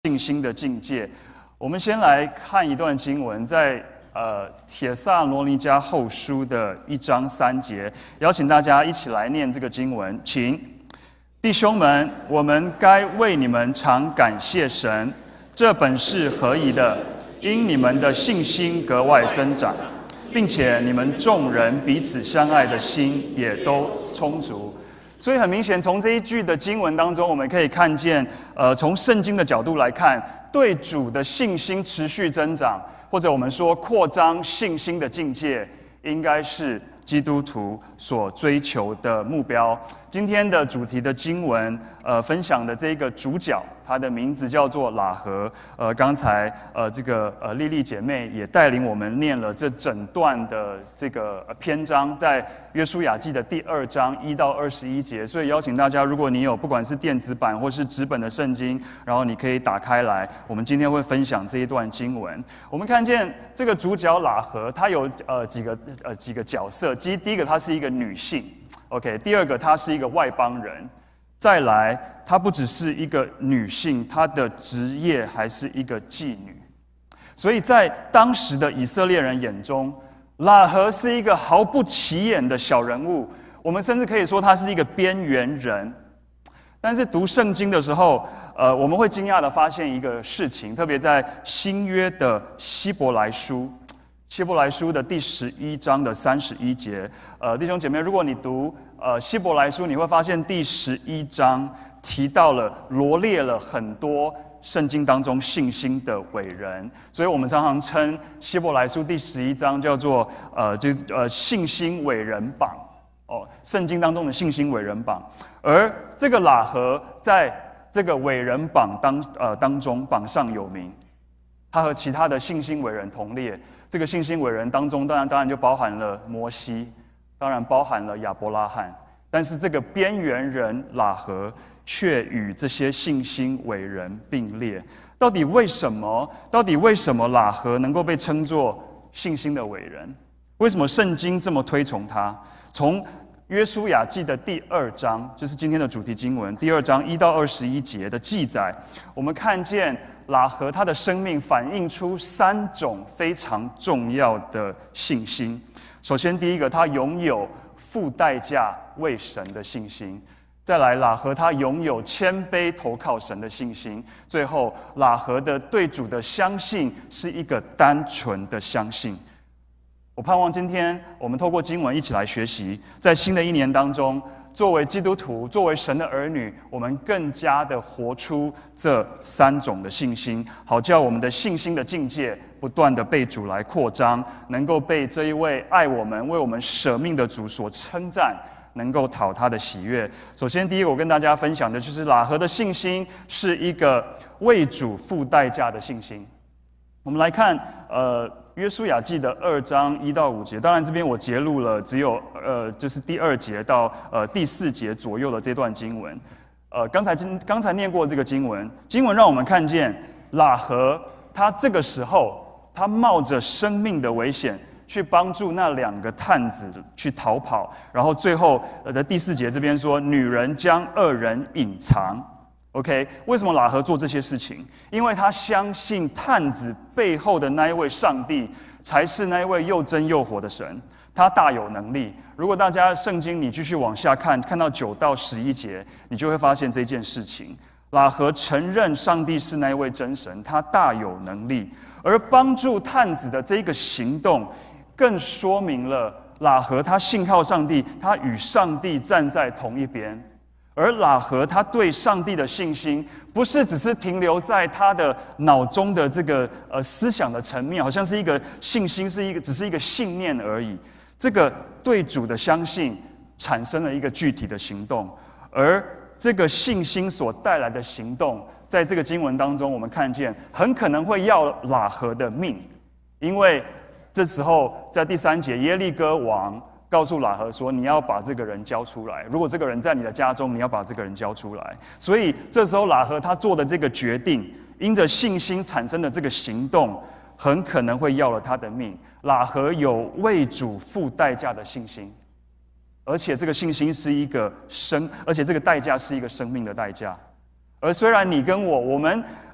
信心的境界。我们先来看一段经文，在帖撒罗尼迦后书的1章3节，邀请大家一起来念这个经文，请。弟兄们，我们该为你们常感谢神，这本是合宜的，因你们的信心格外增长，并且你们众人彼此相爱的心也都充足。所以很明显，从这一句的经文当中，我们可以看见，从圣经的角度来看，对主的信心持续增长，或者我们说扩张信心的境界，应该是基督徒所追求的目标。今天的主题的经文，分享的这个主角，他的名字叫做喇合。刚才这个丽丽姐妹也带领我们念了这整段的这个篇章，在约书亚记的第2章1到21节。所以邀请大家，如果你有不管是电子版或是纸本的圣经，然后你可以打开来，我们今天会分享这一段经文。我们看见这个主角喇合，他有几个角色。第一个，她是一个女性。OK， 第二个，她是一个外邦人。再来，她不只是一个女性，她的职业还是一个妓女。所以在当时的以色列人眼中，喇合是一个毫不起眼的小人物，我们甚至可以说她是一个边缘人。但是读圣经的时候，我们会惊讶地发现一个事情，特别在新约的希伯来书的第11章的31节，弟兄姐妹，如果你读希伯来书，你会发现第11章提到了罗列了很多圣经当中信心的伟人，所以我们常常称希伯来书第11章叫做信心伟人榜圣经当中的信心伟人榜。而这个喇合在这个伟人榜当中榜上有名，他和其他的信心伟人同列。这个信心伟人当中，当然就包含了摩西，当然包含了亚伯拉罕。但是这个边缘人喇合却与这些信心伟人并列。到底为什么喇合能够被称作信心的伟人？为什么圣经这么推崇他？从约书亚记的第2章，就是今天的主题经文，第2章1到21节的记载，我们看见喇合他的生命反映出3种非常重要的信心。首先，第一个，他拥有付代价为神的信心；再来，喇合他拥有谦卑投靠神的信心；最后，喇合的对主的相信是一个单纯的相信。我盼望今天我们透过经文一起来学习，在新的一年当中，作为基督徒，作为神的儿女，我们更加的活出这3种的信心，好叫我们的信心的境界不断的被主来扩张，能够被这一位爱我们、为我们舍命的主所称赞，能够讨他的喜悦。首先，第一个我跟大家分享的就是喇合的信心是一个为主付代价的信心。我们来看约书亚记的2章1到5节，当然这边我截录了只有就是第2节到第4节左右的这段经文。刚才念过这个经文让我们看见喇合他这个时候他冒着生命的危险去帮助那2个探子去逃跑，然后最后的第4节这边说，女人将2人隐藏。OK， 为什么喇合做这些事情？因为他相信探子背后的那一位上帝才是那一位又真又活的神，他大有能力。如果大家圣经你继续往下看到9到11节，你就会发现这件事情。喇合承认上帝是那一位真神，他大有能力，而帮助探子的这个行动，更说明了喇合他信靠上帝，他与上帝站在同一边。而喇合他对上帝的信心，不是只是停留在他的脑中的这个思想的层面，好像是一个信心，只是一个信念而已。这个对主的相信产生了一个具体的行动，而这个信心所带来的行动，在这个经文当中，我们看见很可能会要喇合的命，因为这时候在第3节，耶利哥王告诉喇合说，你要把这个人交出来，如果这个人在你的家中，你要把这个人交出来。所以这时候喇合他做的这个决定，因着信心产生的这个行动，很可能会要了他的命。喇合有为主付代价的信心，而且这个信心是一个而且这个代价是一个生命的代价。而虽然你跟我们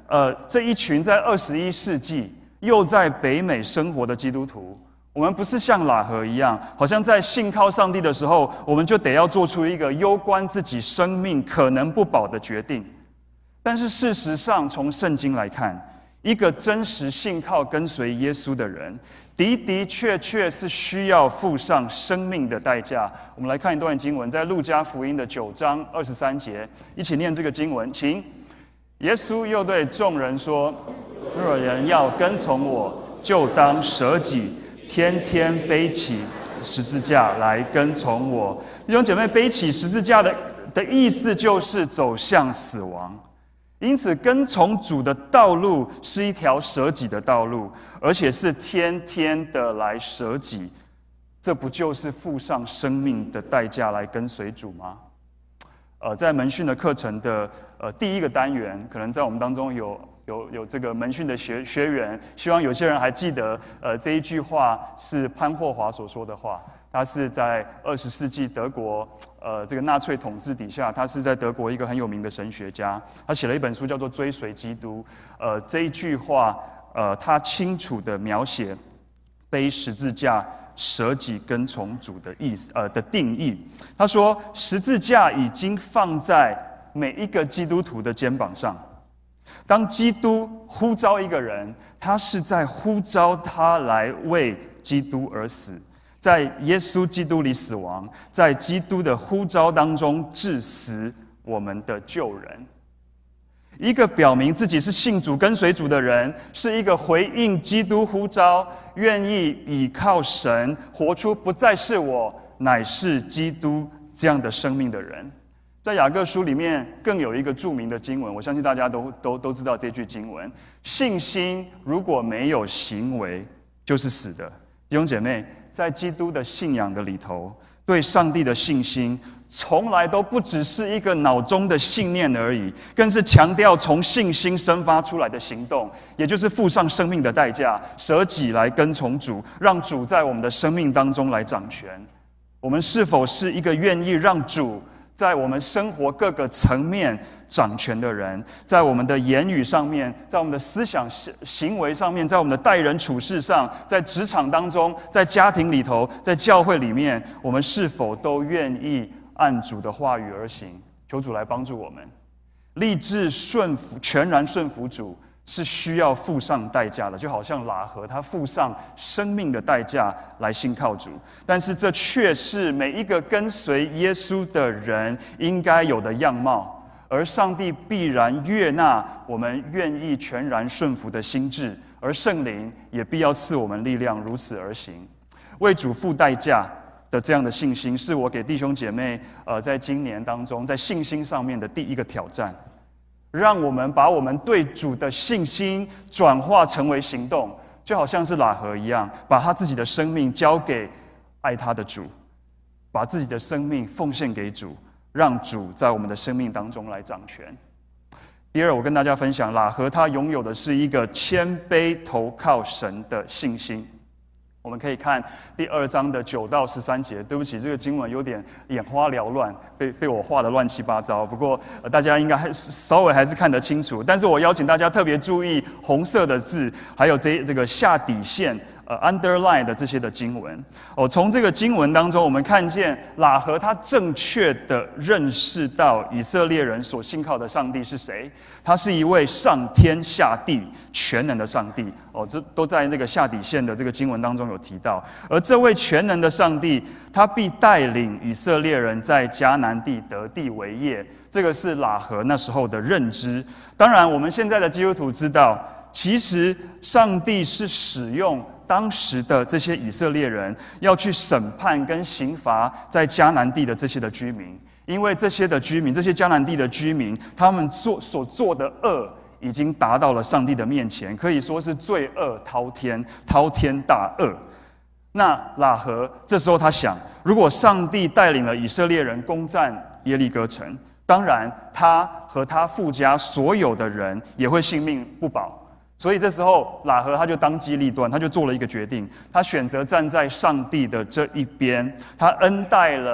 这一群在21世纪又在北美生活的基督徒，我们不是像喇合一样，好像在信靠上帝的时候，我们就得要做出一个攸关自己生命可能不保的决定。但是事实上，从圣经来看，一个真实信靠跟随耶稣的人，的确是需要付上生命的代价。我们来看一段经文，在路加福音的9章23节，一起念这个经文，请。耶稣又对众人说：“若人要跟从我，就当舍己，天天背起十字架来跟从我。”弟兄姐妹，背起十字架的意思就是走向死亡。因此，跟从主的道路是一条舍己的道路，而且是天天的来舍己。这不就是付上生命的代价来跟随主吗？在门训的课程的第一个单元，可能在我们当中有这个门训的学员，希望有些人还记得这一句话是潘霍华所说的话。他是在20世纪德国这个纳粹统治底下，他是在德国一个很有名的神学家，他写了一本书叫做《追随基督》。这一句话他清楚地描写背十字架舍己跟从主的意思的定义。他说，十字架已经放在每一个基督徒的肩膀上。当基督呼召一个人，他是在呼召他来为基督而死，在耶稣基督里死亡，在基督的呼召当中致死我们的救人。一个表明自己是信主跟随主的人，是一个回应基督呼召，愿意倚靠神，活出不再是我，乃是基督这样的生命的人。在雅各书里面更有一个著名的经文，我相信大家都知道这句经文：信心如果没有行为，就是死的。弟兄姐妹，在基督的信仰的里头，对上帝的信心从来都不只是一个脑中的信念而已，更是强调从信心生发出来的行动，也就是付上生命的代价，舍己来跟从主，让主在我们的生命当中来掌权。我们是否是一个愿意让主在我们生活各个层面掌权的人？在我们的言语上面，在我们的思想行为上面，在我们的待人处事上，在职场当中，在家庭里头，在教会里面，我们是否都愿意按主的话语而行？求主来帮助我们，立志顺服，全然顺服主，是需要付上代价的。就好像喇合他付上生命的代价来信靠主，但是这却是每一个跟随耶稣的人应该有的样貌。而上帝必然悦纳我们愿意全然顺服的心志，而圣灵也必要赐我们力量，如此而行。为主付代价的这样的信心，是我给弟兄姐妹在今年当中在信心上面的第一个挑战。让我们把我们对主的信心转化成为行动，就好像是喇合一样，把他自己的生命交给爱他的主，把自己的生命奉献给主，让主在我们的生命当中来掌权。第二，我跟大家分享，喇合他拥有的是一个谦卑投靠神的信心。我们可以看第2章的9到13节。对不起，这个经文有点眼花缭乱，被我画得乱七八糟。不过大家应该稍微还是看得清楚。但是我邀请大家特别注意红色的字，还有这个下底线underline 的这些的经文。从这个经文当中，我们看见喇合他正确的认识到以色列人所信靠的上帝是谁。他是一位上天下地全能的上帝。这都在那个下底线的这个经文当中有提到。而这位全能的上帝，他必带领以色列人在迦南地得地为业。这个是喇合那时候的认知。当然，我们现在的基督徒知道，其实上帝是使用当时的这些以色列人，要去审判跟刑罚在迦南地的这些的居民。因为这些的居民，这些迦南地的居民，他们所做的恶已经达到了上帝的面前，可以说是罪恶滔天，滔天大恶。那喇合这时候他想，如果上帝带领了以色列人攻占耶利哥城，当然他和他父家所有的人也会性命不保。所以这时候喇合他就当机立断，他就做了一个决定，他选择站在上帝的这一边，他恩待了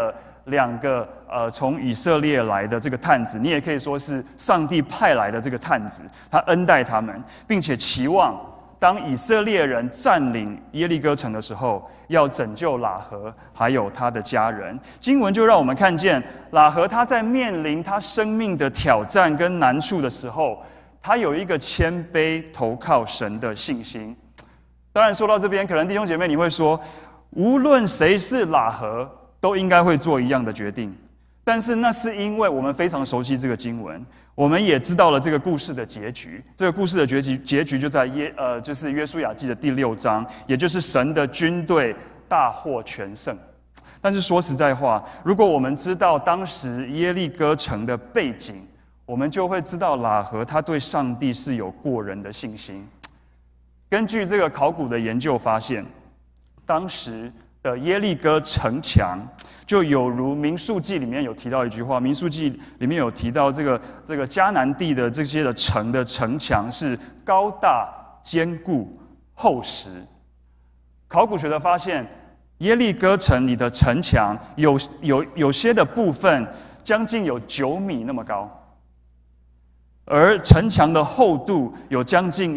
两个从以色列来的这个探子，你也可以说是上帝派来的这个探子，他恩待他们，并且期望当以色列人占领耶利哥城的时候，要拯救喇合还有他的家人。经文就让我们看见喇合他在面临他生命的挑战跟难处的时候，他有一个谦卑投靠神的信心。当然说到这边，可能弟兄姐妹你会说，无论谁是喇合，都应该会做一样的决定。但是那是因为我们非常熟悉这个经文，我们也知道了这个故事的结局。这个故事的结局就在就是约书亚记的第6章，也就是神的军队大获全胜。但是说实在话，如果我们知道当时耶利哥城的背景，我们就会知道喇合他对上帝是有过人的信心。根据这个考古的研究发现，当时的耶利哥城墙就有如民数记里面有提到一句话，民数记里面有提到这个迦南地的这些的城墙是高大坚固厚实。考古学的发现，耶利哥城里的城墙有些的部分将近有9米那么高，而城墙的厚度有将近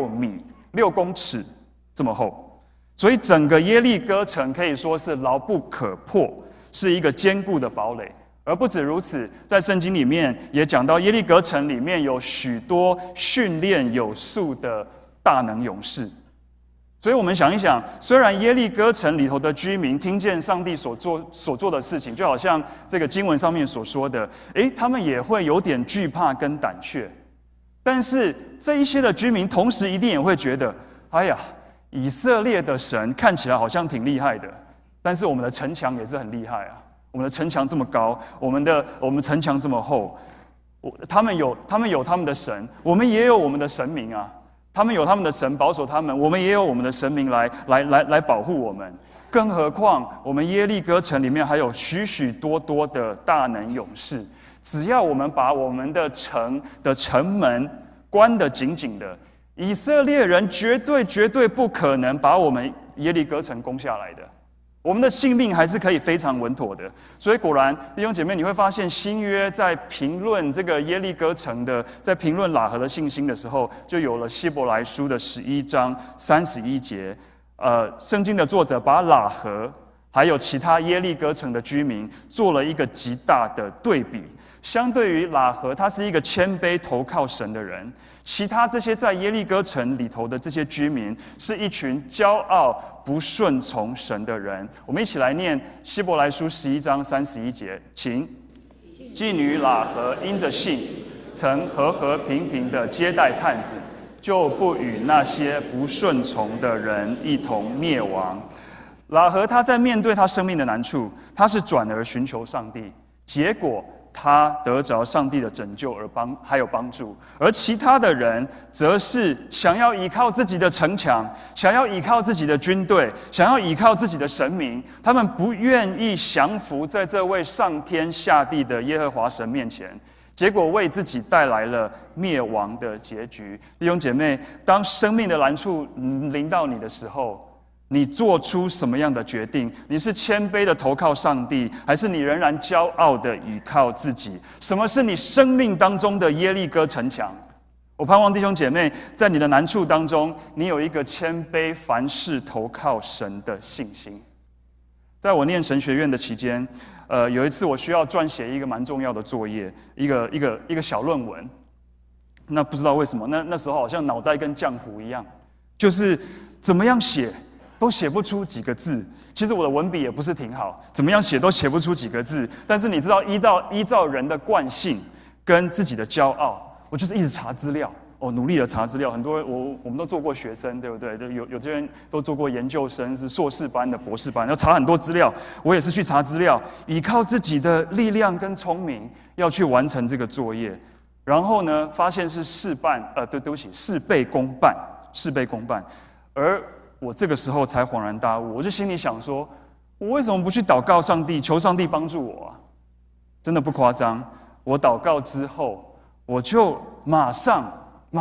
6公尺这么厚。所以整个耶利哥城可以说是牢不可破，是一个坚固的堡垒。而不止如此，在圣经里面也讲到耶利哥城里面有许多训练有素的大能勇士。所以我们想一想，虽然耶利哥城里头的居民听见上帝所做的事情，就好像这个经文上面所说的，他们也会有点惧怕跟胆怯。但是这一些的居民同时一定也会觉得，哎呀，以色列的神看起来好像挺厉害的，但是我们的城墙也是很厉害啊！我们的城墙这么高，我们城墙这么厚，他们有他们的神，我们也有我们的神明啊！他们有他们的神保守他们，我们也有我们的神明来保护我们。更何况我们耶利哥城里面还有许许多多的大能勇士，只要我们把我们的城的城门关得紧紧的，以色列人绝对不可能把我们耶利哥城攻下来的，我们的性命还是可以非常稳妥的。所以果然，弟兄姐妹，你会发现新约在评论这个耶利哥城的，在评论喇合的信心的时候，就有了希伯来书的11章31节。圣经的作者把喇合还有其他耶利哥城的居民做了一个极大的对比。相对于喇合，他是一个谦卑投靠神的人，其他这些在耶利哥城里头的这些居民是一群骄傲不顺从神的人。我们一起来念希伯来书11章31节，请。妓女喇合因着信，曾和平平的接待探子，就不与那些不顺从的人一同灭亡。喇合他在面对他生命的难处，他是转而寻求上帝，结果他得着上帝的拯救还有帮助，而其他的人则是想要依靠自己的城墙，想要依靠自己的军队，想要依靠自己的神明，他们不愿意降服在这位上天下地的耶和华神面前，结果为自己带来了灭亡的结局。弟兄姐妹，当生命的难处临到你的时候，你做出什么样的决定？你是谦卑的投靠上帝，还是你仍然骄傲的倚靠自己？什么是你生命当中的耶利哥城墙？我盼望弟兄姐妹，在你的难处当中，你有一个谦卑凡事投靠神的信心。在我念神学院的期间，有一次我需要撰写一个蛮重要的作业，一个小论文。那不知道为什么，那时候好像脑袋跟浆糊一样，就是怎么样写都写不出几个字。其实我的文笔也不是挺好，怎么样写都写不出几个字。但是你知道，依照人的惯性跟自己的骄傲，我就是一直查资料，努力的查资料。很多我们都做过学生，对不对？有些人都做过研究生，是硕士班的、博士班，要查很多资料。我也是去查资料，依靠自己的力量跟聪明，要去完成这个作业。然后呢，发现是事倍功半，而我这个时候才恍然大悟，我就心里想说，我为什么不去祷告上帝，求上帝帮助我啊？真的不夸张，我祷告之后，我就马上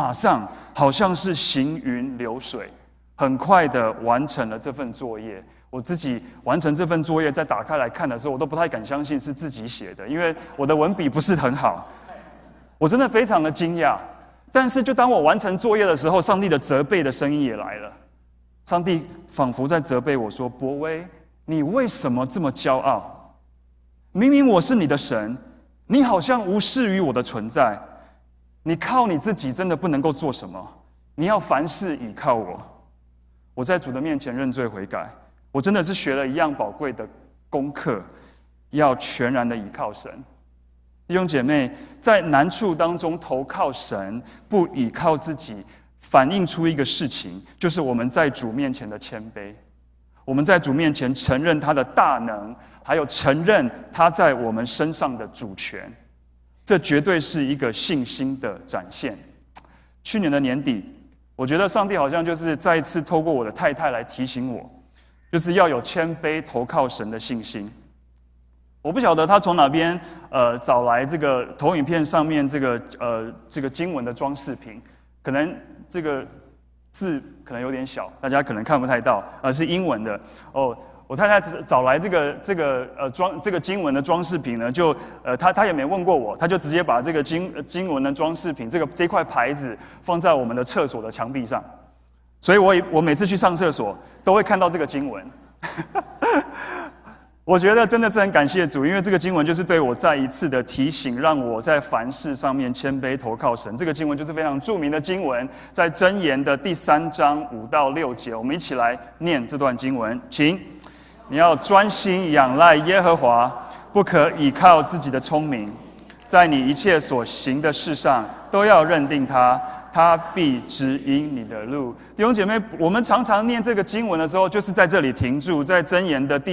好像是行云流水，很快的完成了这份作业。 我自己完成这份作业，再打开来看的时候，我都不太敢相信是自己写的，因为我的文笔不是很好。我真的非常的惊讶。但是，就当我完成作业的时候，上帝的责备的声音也来了。上帝仿佛在责备我说：“伯威，你为什么这么骄傲？明明我是你的神，你好像无视于我的存在。你靠你自己真的不能够做什么，你要凡事倚靠我。”我在主的面前认罪悔改。我真的是学了一样宝贵的功课，要全然的倚靠神。弟兄姐妹，在难处当中投靠神，不倚靠自己，反映出一个事情，就是我们在主面前的谦卑。我们在主面前承认他的大能，还有承认他在我们身上的主权。这绝对是一个信心的展现。去年的年底，我觉得上帝好像就是再一次透过我的太太来提醒我，就是要有谦卑投靠神的信心。我不晓得他从哪边找来这个投影片上面这个经文的装饰品，可能这个字可能有点小，大家可能看不太到，是英文的哦。我太太找来这个经文的装饰品呢，就他也没问过我，他就直接把这个经文的装饰品这块牌子放在我们的厕所的墙壁上。所以我每次去上厕所都会看到这个经文。我觉得真的是很感谢主，因为这个经文就是对我再一次的提醒，让我在凡事上面谦卑投靠神。这个经文就是非常著名的经文，在箴言的第3章5到6节，我们一起来念这段经文，请。你要专心仰赖耶和华，不可倚靠自己的聪明，在你一切所行的事上都要认定他，他必指引你的路。弟兄姐妹，我们常常念这个经文的时候，就是在这里停住，在箴言的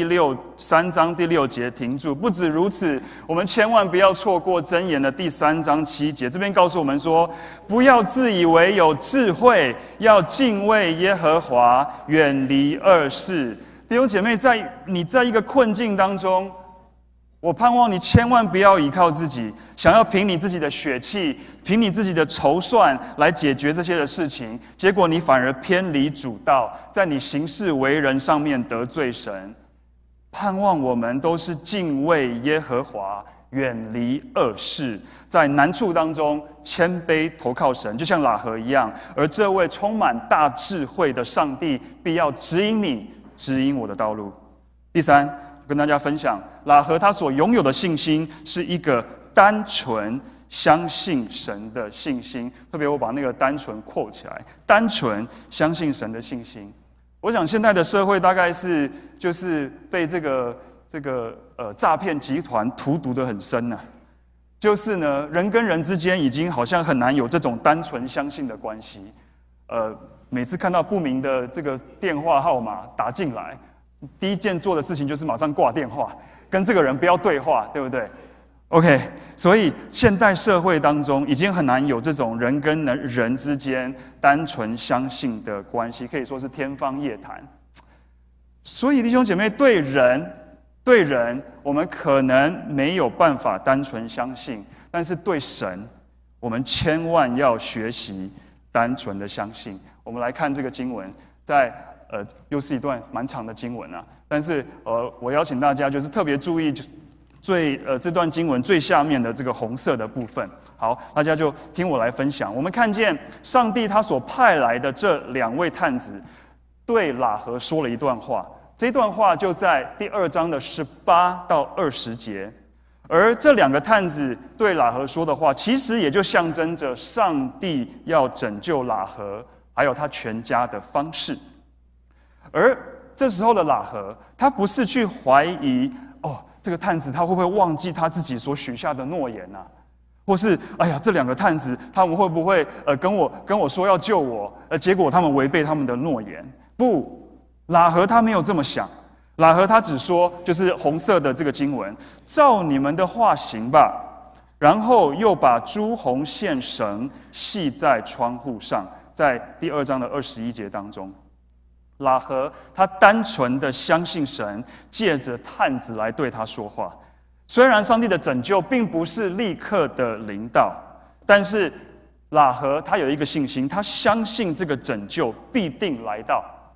3章第6节停住。不止如此，我们千万不要错过箴言的第3章7节，这边告诉我们说，不要自以为有智慧，要敬畏耶和华，远离恶事。弟兄姐妹，你在一个困境当中，我盼望你千万不要依靠自己，想要凭你自己的血气，凭你自己的筹算来解决这些的事情，结果你反而偏离主道，在你行事为人上面得罪神。盼望我们都是敬畏耶和华，远离恶事，在难处当中谦卑投靠神，就像喇合一样。而这位充满大智慧的上帝，必要指引你，指引我的道路。第三，跟大家分享，喇合他所拥有的信心是一个单纯相信神的信心。特别我把那个单纯quote起来，单纯相信神的信心。我想现在的社会大概就是被这个诈骗集团荼毒得很深了。就是呢，人跟人之间已经好像很难有这种单纯相信的关系。每次看到不明的这个电话号码打进来，第一件做的事情就是马上挂电话，跟这个人不要对话，对不对 ？OK， 所以现代社会当中已经很难有这种人跟人之间单纯相信的关系，可以说是天方夜谭。所以弟兄姐妹，对人，我们可能没有办法单纯相信，但是对神，我们千万要学习单纯的相信。我们来看这个经文，又是一段蛮长的经文啊，但是我邀请大家就是特别注意这段经文最下面的这个红色的部分。好，大家就听我来分享。我们看见上帝他所派来的这2位探子，对喇合说了一段话。这段话就在第2章的18到20节。而这2个探子对喇合说的话，其实也就象征着上帝要拯救喇合还有他全家的方式。而这时候的喇合，他不是去怀疑这个探子他会不会忘记他自己所许下的诺言啊，或是这2个探子他们会不会跟我说要救我，结果他们违背他们的诺言？不，喇合他没有这么想。喇合他只说，就是红色的这个经文，照你们的话行吧。然后又把朱红线绳系在窗户上，在第2章的21节当中。喇合他单纯的相信神，借着探子来对他说话。虽然上帝的拯救并不是立刻的临到，但是喇合他有一个信心，他相信这个拯救必定来到。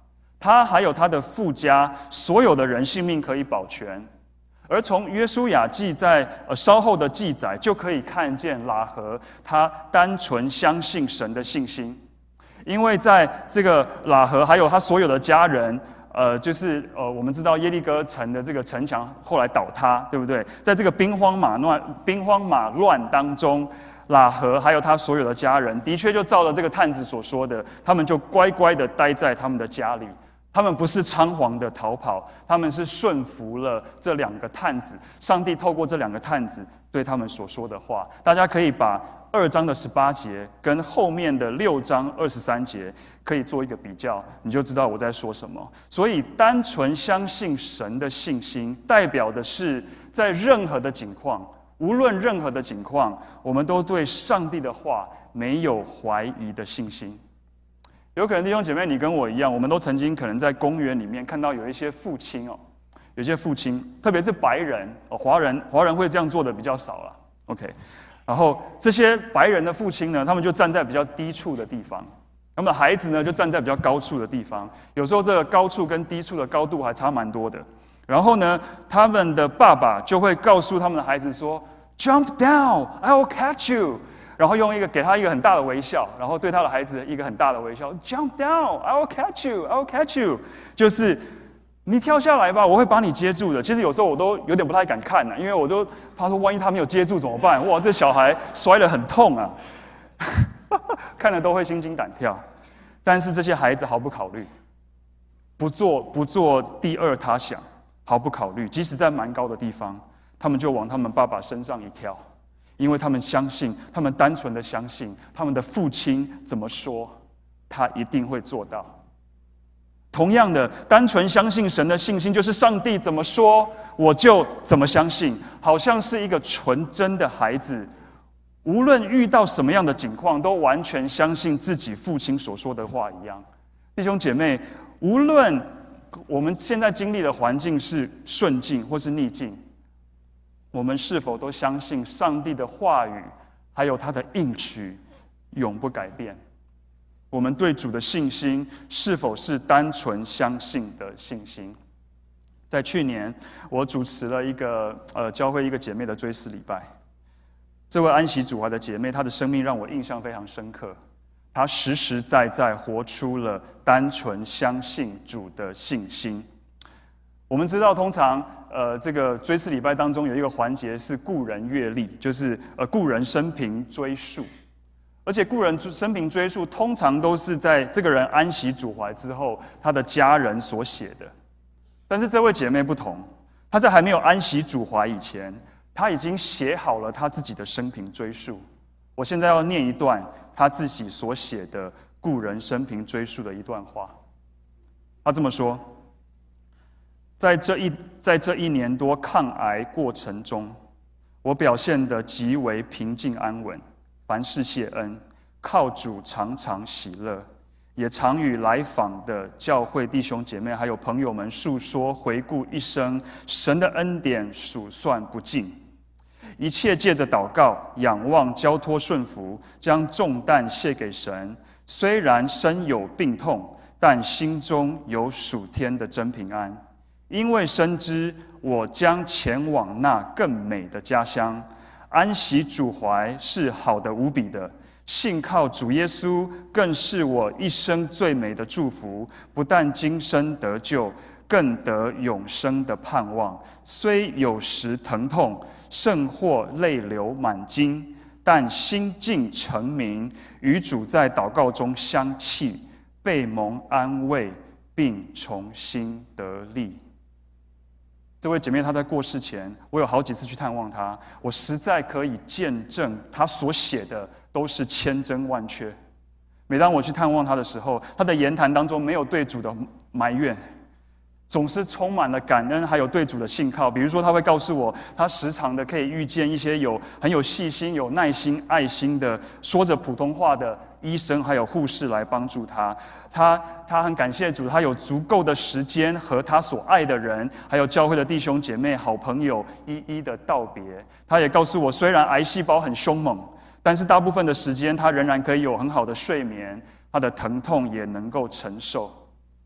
他还有他的父家所有的人性命可以保全。而从约书亚记在稍后的记载，就可以看见喇合他单纯相信神的信心，因为在这个喇合还有他所有的家人，我们知道耶利哥城的这个城墙后来倒塌，对不对？在这个兵荒马乱当中，喇合还有他所有的家人，的确就照了这个探子所说的，他们就乖乖的待在他们的家里。他们不是仓皇的逃跑，他们是顺服了这2个探子。上帝透过这2个探子对他们所说的话，大家可以把2章的18节跟后面的6章23节可以做一个比较，你就知道我在说什么。所以，单纯相信神的信心，代表的是在任何的境况，无论任何的境况，我们都对上帝的话没有怀疑的信心。有可能弟兄姐妹，你跟我一样，我们都曾经可能在公园里面看到有一些父亲有些父亲，特别是白人华人会这样做的比较少了。OK， 然后这些白人的父亲呢，他们就站在比较低处的地方，他们的孩子呢就站在比较高处的地方，有时候这个高处跟低处的高度还差蛮多的。然后呢，他们的爸爸就会告诉他们的孩子说 ：“Jump down, I will catch you。”然后给他一个很大的微笑，然后对他的孩子一个很大的微笑 ，Jump down, I will catch you, I will catch you， 就是你跳下来吧，我会把你接住的。其实有时候我都有点不太敢看因为我都怕说万一他没有接住怎么办？哇，这小孩摔得很痛啊，看了都会心惊胆跳。但是这些孩子毫不考虑，不做第二他想，毫不考虑，即使在蛮高的地方，他们就往他们爸爸身上一跳。因为他们相信，他们单纯的相信，他们的父亲怎么说，他一定会做到。同样的，单纯相信神的信心，就是上帝怎么说，我就怎么相信，好像是一个纯真的孩子，无论遇到什么样的境况，都完全相信自己父亲所说的话一样。弟兄姐妹，无论我们现在经历的环境是顺境或是逆境，我们是否都相信上帝的话语，还有他的应许，永不改变？我们对主的信心是否是单纯相信的信心？在去年，我主持了一个教会一个姐妹的追思礼拜。这位安息主怀的姐妹，她的生命让我印象非常深刻。她实实在在活出了单纯相信主的信心。我们知道，通常这个追思礼拜当中有一个环节是故人阅历，就是故人生平追述。而且故人生平追述通常都是在这个人安息主怀之后，他的家人所写的。但是这位姐妹不同，她在还没有安息主怀以前，她已经写好了她自己的生平追述。我现在要念一段她自己所写的故人生平追述的一段话。她这么说。在这一年多抗癌过程中，我表现得极为平静安稳，凡事谢恩，靠主常常喜乐，也常与来访的教会弟兄姐妹还有朋友们述说回顾一生神的恩典，数算不尽。一切借着祷告、仰望、交托顺服，将重担卸给神。虽然身有病痛，但心中有属天的真平安。因为深知我将前往那更美的家乡，安息主怀是好的无比的，信靠主耶稣更是我一生最美的祝福。不但今生得救，更得永生的盼望。虽有时疼痛，甚或泪流满襟，但心境澄明，与主在祷告中相契，被蒙安慰，并重新得力。这位姐妹她在过世前，我有好几次去探望她，我实在可以见证她所写的都是千真万确。每当我去探望她的时候，她的言谈当中没有对主的埋怨，总是充满了感恩，还有对主的信靠。比如说，她会告诉我，她时常的可以遇见一些很有细心、有耐心、爱心的说着普通话的医生还有护士来帮助她。她很感谢主，她有足够的时间和她所爱的人，还有教会的弟兄姐妹、好朋友一一的道别。她也告诉我，虽然癌细胞很凶猛，但是大部分的时间她仍然可以有很好的睡眠，她的疼痛也能够承受。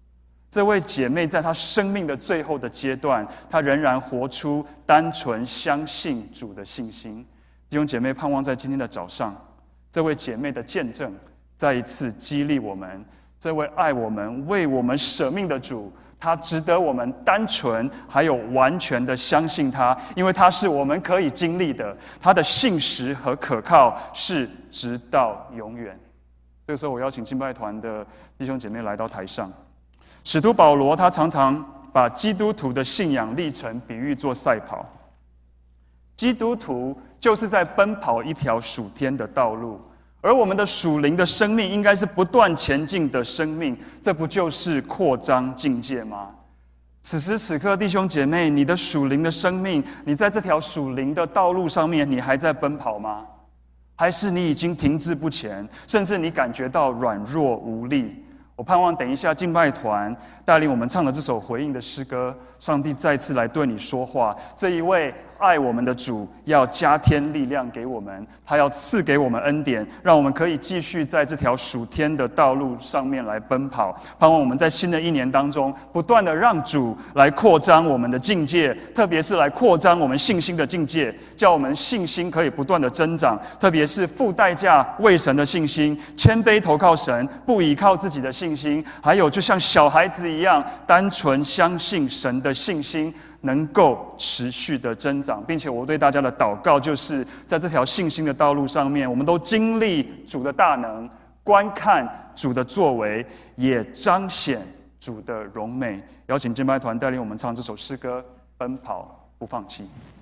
这位姐妹在她生命的最后的阶段，她仍然活出单纯相信主的信心。弟兄姐妹，盼望在今天的早上，这位姐妹的见证再一次激励我们，这位爱我们、为我们舍命的主，他值得我们单纯还有完全的相信他，因为他是我们可以经历的，他的信实和可靠是直到永远。这个时候，我邀请敬拜团的弟兄姐妹来到台上。使徒保罗他常常把基督徒的信仰历程比喻作赛跑，基督徒就是在奔跑一条属天的道路，而我们的属灵的生命应该是不断前进的生命，这不就是扩张境界吗？此时此刻，弟兄姐妹，你的属灵的生命，你在这条属灵的道路上面，你还在奔跑吗？还是你已经停滞不前，甚至你感觉到软弱无力？我盼望等一下敬拜团带领我们唱的这首回应的诗歌，上帝再次来对你说话。这一位爱我们的主要加添力量给我们，他要赐给我们恩典，让我们可以继续在这条属天的道路上面来奔跑。盼望我们在新的一年当中，不断的让主来扩张我们的境界，特别是来扩张我们信心的境界，叫我们信心可以不断的增长，特别是付代价为神的信心，谦卑投靠神，不依靠自己的信心，还有就像小孩子一样单纯相信神的信心能够持续的增长。并且我对大家的祷告就是在这条信心的道路上面，我们都经历主的大能，观看主的作为，也彰显主的荣美。邀请敬拜团带领我们唱这首诗歌，奔跑不放弃。